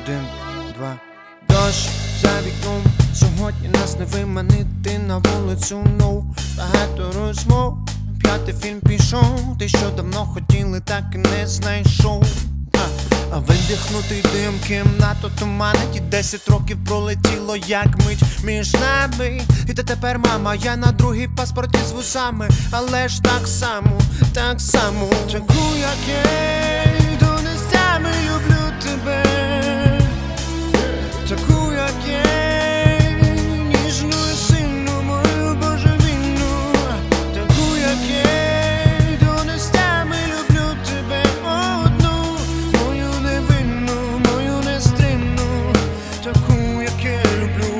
1, 2. Дощ за вікном, сьогодні нас не виманити на вулицю, багато розмов, 5-й фільм пішов, ти що давно хотіли, так і не знайшов. А видихнутий дим, кімнату туманить, і 10 років пролетіло, як мить між нами. І ти тепер мама, я на другій паспорті з вусами, але ж так само, таку, як є, до нестями люблю тебе, таку, як є, ніжну і сильну, мою божевільну, таку, як є, до нестями люблю тебе, одну, мою невинну, мою нестримну, таку, як я люблю.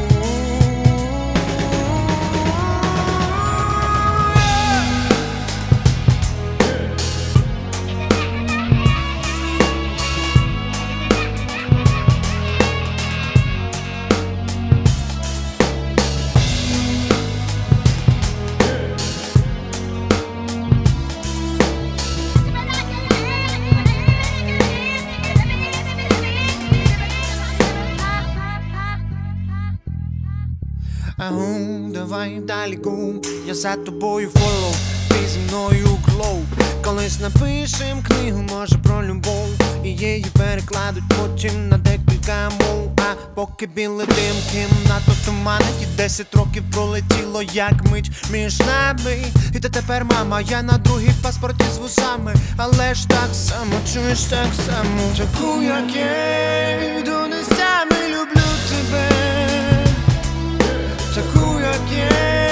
Давай далі гум, я за тобою фоллоу, ти зі мною глоу. Колись напишем книгу, може про любов, і її перекладуть потім на декілька мов. А поки білий дим, кімнату туманить, і 10 років пролетіло, як мить між нами. І ти тепер мама, я на другій паспорті з вусами, але ж так само, чуєш, так само, таку, як є, до нестями люблю тебе, таку, як є.